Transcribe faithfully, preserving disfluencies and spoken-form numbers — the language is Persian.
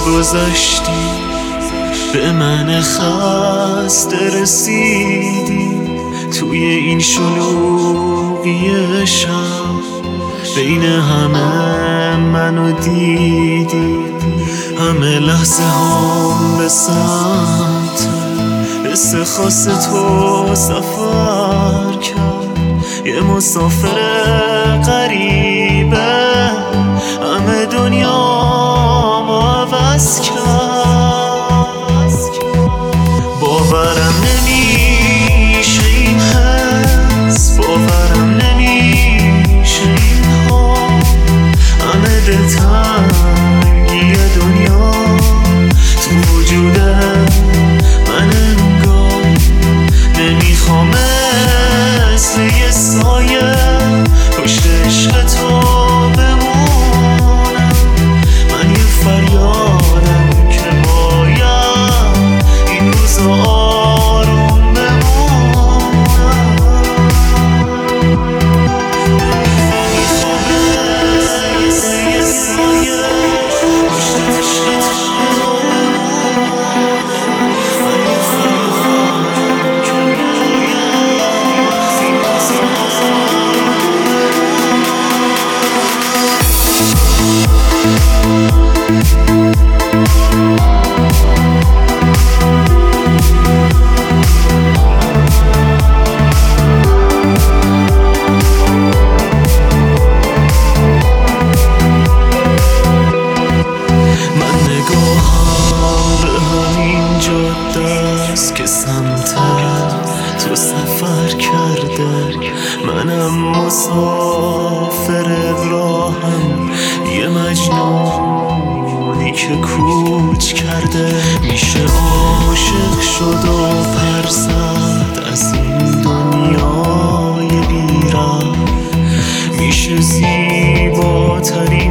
گذشتی به من خسته رسیدی توی این شلوغی شب بین همه منو دیدی همه لحظه هم به سمت حس خاص تو سفر کرد یه مسافر غریبه همه دنیا ما عوض کرد باورم نمیشه این حس باورم نمیشه این حال همه دلتنگی دنیا تو وجود من انگار نمیخوام مثل یه سایه پشت عشق تو بمونم من یه فریادم که باید این روزا آروم بمونم نمیخوام مثل یه سایه پشت عشق تو که سمت تو سفر کرده منم مسافر راهم یه مجنونی که کوچ کرده میشه عاشق شد و پر زد از این دنیای بی‌رحم میشه زیباترین